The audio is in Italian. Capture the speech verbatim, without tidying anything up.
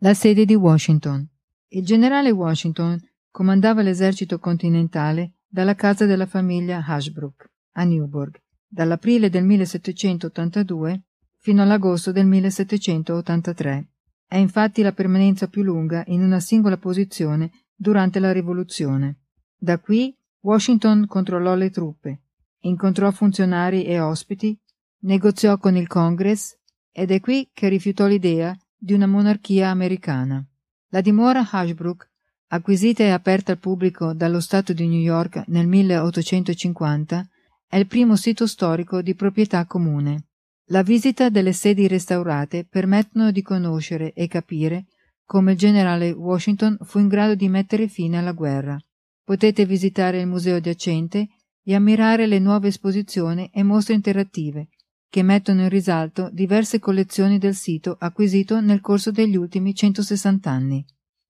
La sede di Washington. Il generale Washington comandava l'esercito continentale dalla casa della famiglia Ashbrook a Newburgh dall'aprile del millesettecentottantadue fino all'agosto del millesettecentottantatré. È infatti la permanenza più lunga in una singola posizione durante la rivoluzione. Da qui Washington controllò le truppe, incontrò funzionari e ospiti, negoziò con il Congress ed è qui che rifiutò l'idea di una monarchia americana. La dimora Ashbrook, acquisita e aperta al pubblico dallo Stato di New York nel milleottocentocinquanta, è il primo sito storico di proprietà comune. La visita delle sedi restaurate permettono di conoscere e capire come il generale Washington fu in grado di mettere fine alla guerra. Potete visitare il museo adiacente e ammirare le nuove esposizioni e mostre interattive che mettono in risalto diverse collezioni del sito acquisito nel corso degli ultimi centosessanta anni.